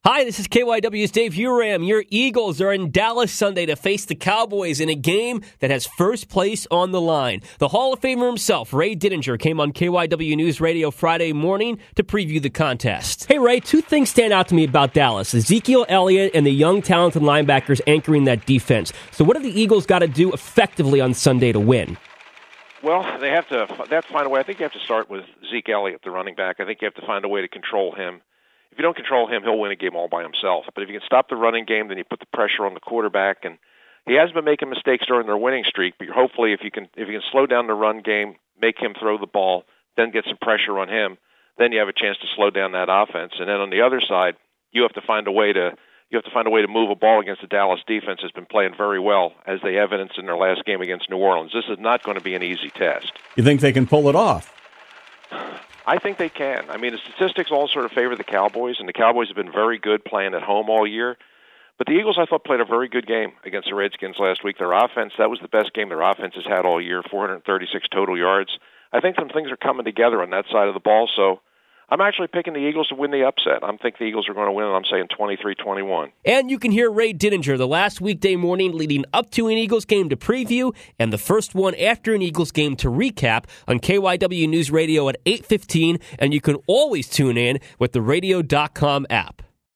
Hi, this is KYW's Dave Uram. Your Eagles are in Dallas Sunday to face the Cowboys in a game that has first place on the line. The Hall of Famer himself, Ray Didinger, came on KYW News Radio Friday morning to preview the contest. Hey, Ray, two things stand out to me about Dallas. Ezekiel Elliott and the young, talented linebackers anchoring that defense. So what have the Eagles got to do effectively on Sunday to win? Well, they have to find a way. I think you have to start with Zeke Elliott, the running back. I think you have to find a way to control him. If you don't control him, he'll win a game all by himself. But if you can stop the running game, then you put the pressure on the quarterback. And he has been making mistakes during their winning streak. But hopefully, if you can slow down the run game, make him throw the ball, then get some pressure on him, then you have a chance to slow down that offense. And then on the other side, you have to find a way to move a ball against the Dallas defense has been playing very well, as they evidenced in their last game against New Orleans. This is not going to be an easy test. You think they can pull it off? I think they can. I mean, the statistics all sort of favor the Cowboys, and the Cowboys have been very good playing at home all year. But the Eagles, I thought, played a very good game against the Redskins last week. Their offense, that was the best game their offense has had all year, 436 total yards. I think some things are coming together on that side of the ball, so I'm actually picking the Eagles to win the upset. I think the Eagles are going to win, and I'm saying 23-21. And you can hear Ray Didinger the last weekday morning leading up to an Eagles game to preview and the first one after an Eagles game to recap on KYW News Radio at 8:15, and you can always tune in with the Radio.com app.